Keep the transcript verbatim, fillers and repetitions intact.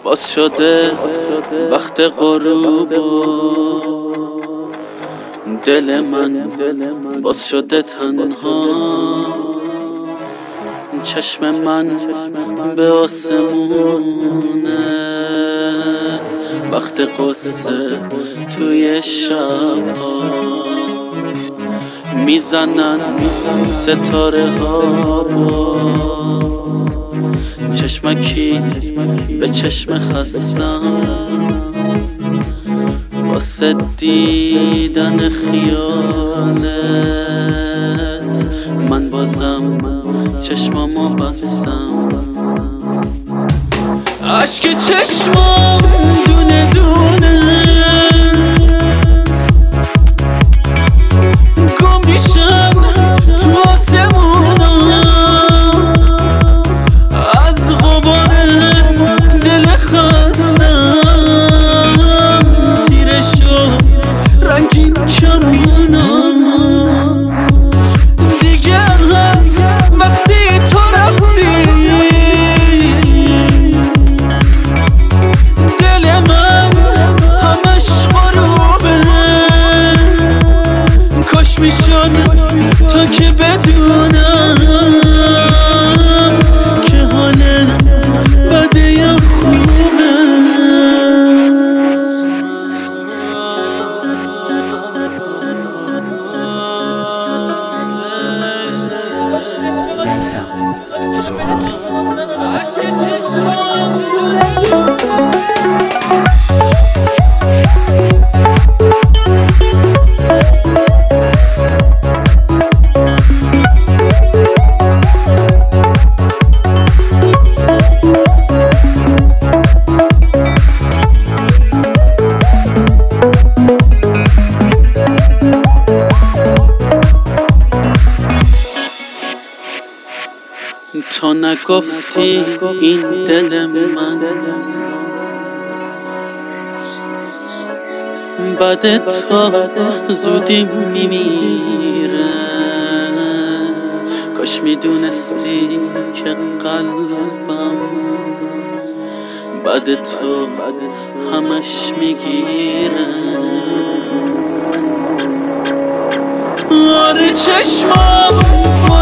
باز شده وقت غروب دل من باز شده تنها، چشم من به آسمونه وقت قصه توی شبها میزنن ستاره ها باز، چشمکی به چشم خستم واسه دیدن خیالت، من بازم چشمامو بستم، عشق چشمام دونه دونه گم میشم تو آسمونا، از غبار دل خستم تیره شد رنگین کمونم، دیگه از وقتی تو رفتی دل من همش غروبه، کاش میشد تا که بدونم که حالت بده یا خوبه. تو نگفتی این دل من بعد تو زودی میمیره، کاش میدونستی که قلبم بعد تو همش میگیره. آره چشمام